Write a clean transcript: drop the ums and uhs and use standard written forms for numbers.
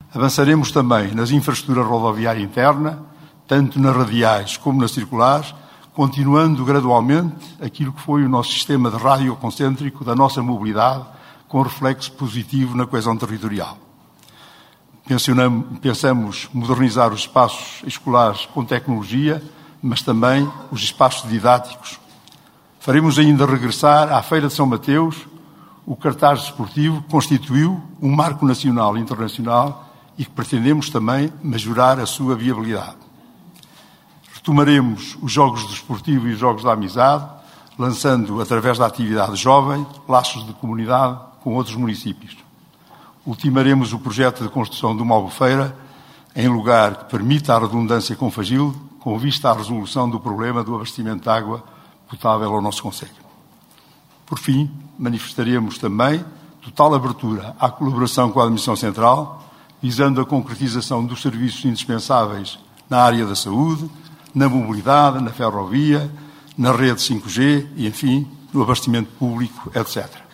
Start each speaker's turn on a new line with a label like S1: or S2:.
S1: Avançaremos também nas infraestruturas rodoviária interna, tanto nas radiais como nas circulares, continuando gradualmente aquilo que foi o nosso sistema de rádio concêntrico da nossa mobilidade, com reflexo positivo na coesão territorial. Pensamos modernizar os espaços escolares com tecnologia, mas também os espaços didáticos. Faremos ainda regressar à Feira de São Mateus o cartaz desportivo que constituiu um marco nacional e internacional e que pretendemos também majorar a sua viabilidade. Retomaremos os Jogos Desportivos e os Jogos da Amizade, lançando, através da atividade jovem, laços de comunidade com outros municípios. Ultimaremos o projeto de construção de uma albufeira em lugar que permita a redundância com Fagil, com vista à resolução do problema do abastecimento de água potável ao nosso concelho. Por fim, manifestaremos também total abertura à colaboração com a Administração Central, visando a concretização dos serviços indispensáveis na área da saúde, na mobilidade, na ferrovia, na rede 5G e, enfim, no abastecimento público, etc.